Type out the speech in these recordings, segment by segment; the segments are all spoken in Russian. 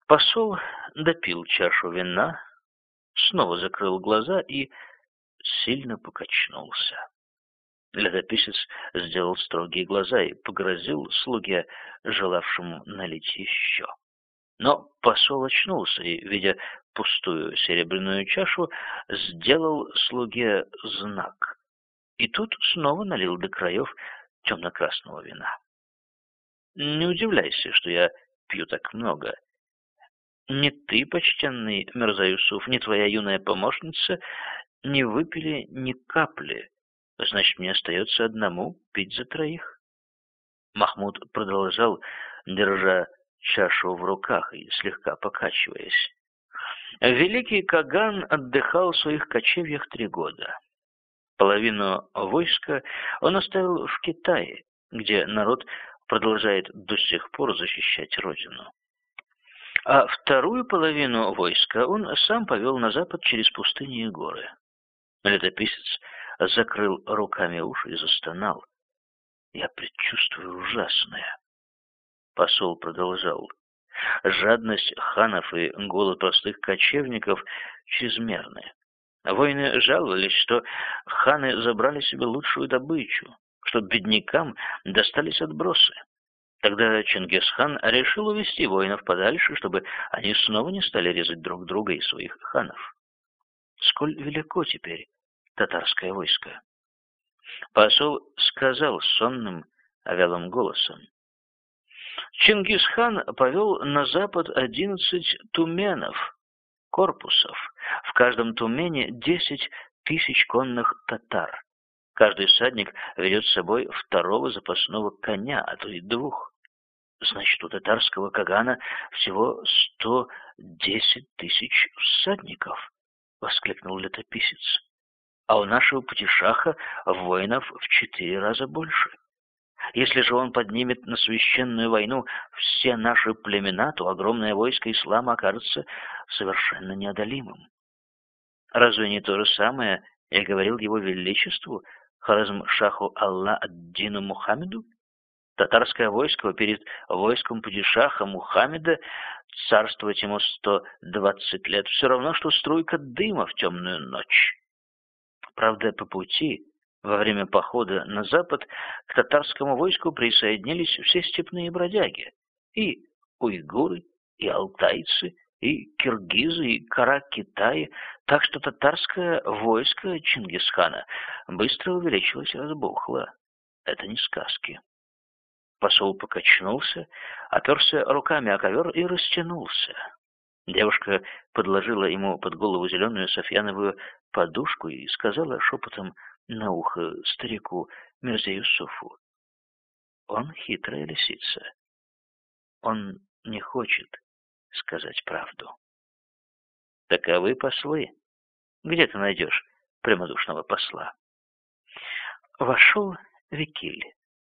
Посол допил чашу вина, снова закрыл глаза и сильно покачнулся. Летописец сделал строгие глаза и погрозил слуге, желавшему налить еще. Но посол очнулся и, видя пустую серебряную чашу, сделал слуге знак. И тут снова налил до краев темно-красного вина. «Не удивляйся, что я пью так много. Ни ты, почтенный Мирза Юсуф, ни твоя юная помощница не выпили ни капли. Значит, мне остается одному пить за троих». Махмуд продолжал, держа чашу в руках и слегка покачиваясь. Великий Каган отдыхал в своих кочевьях 3 года. Половину войска он оставил в Китае, где народ продолжает до сих пор защищать родину. А вторую половину войска он сам повел на запад через пустыни и горы. Летописец закрыл руками уши и застонал. «Я предчувствую ужасное». Посол продолжал. «Жадность ханов и голод простых кочевников чрезмерны. Воины жаловались, что ханы забрали себе лучшую добычу, что беднякам достались отбросы. Тогда Чингисхан решил увести воинов подальше, чтобы они снова не стали резать друг друга и своих ханов. Сколь велико теперь татарское войско?» Посол сказал сонным, вялым голосом. Чингисхан повел на запад 11 туменов, корпусов. В каждом тумене 10 тысяч конных татар. Каждый всадник ведет с собой 2-го запасного коня, а то и 2. Значит, у татарского кагана всего 110 тысяч всадников, воскликнул летописец. А у нашего падишаха воинов в 4 раза больше. Если же он поднимет на священную войну все наши племена, то огромное войско ислама окажется совершенно неодолимым. Разве не то же самое я говорил его величеству, Хорезм-шаху Аллах ад-Дину Мухаммеду? Татарское войско перед войском падишаха Мухаммеда, царствовать ему 120 лет, все равно, что струйка дыма в темную ночь. Правда, по пути, во время похода на запад, к татарскому войску присоединились все степные бродяги, и уйгуры, и алтайцы, и киргизы, и кара-китаи, так что татарское войско Чингисхана быстро увеличилось и разбухло. Это не сказки. Посол покачнулся, оперся руками о ковер и растянулся. Девушка подложила ему под голову зеленую софьяновую подушку и сказала шепотом на ухо старику Мирзе Юсуфу: «Он хитрая лисица. Он не хочет сказать правду». Таковы послы. Где ты найдешь прямодушного посла? Вошел Викиль.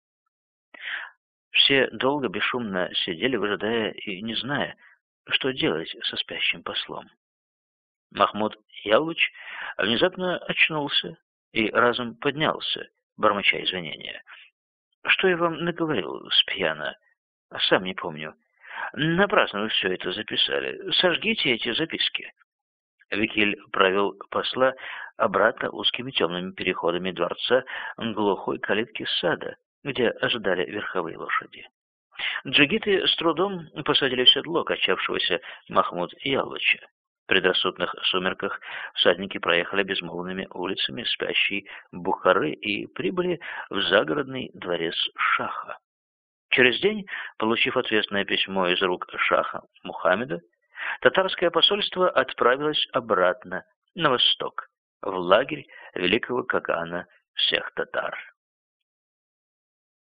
Все долго бесшумно сидели, выжидая и не зная, что делать со спящим послом. Махмуд Ялуч внезапно очнулся и разом поднялся, бормоча извинения. «Что я вам наговорил спьяно? Сам не помню. Напрасно вы все это записали. Сожгите эти записки». Викиль провел посла обратно узкими темными переходами дворца к глухой калитке сада, где ожидали верховые лошади. Джигиты с трудом посадили в седло качавшегося Махмуд Ялвача. В предрассудных сумерках всадники проехали безмолвными улицами спящей Бухары и прибыли в загородный дворец шаха. Через день, получив ответное письмо из рук шаха Мухаммеда, татарское посольство отправилось обратно на восток, в лагерь великого Кагана всех татар.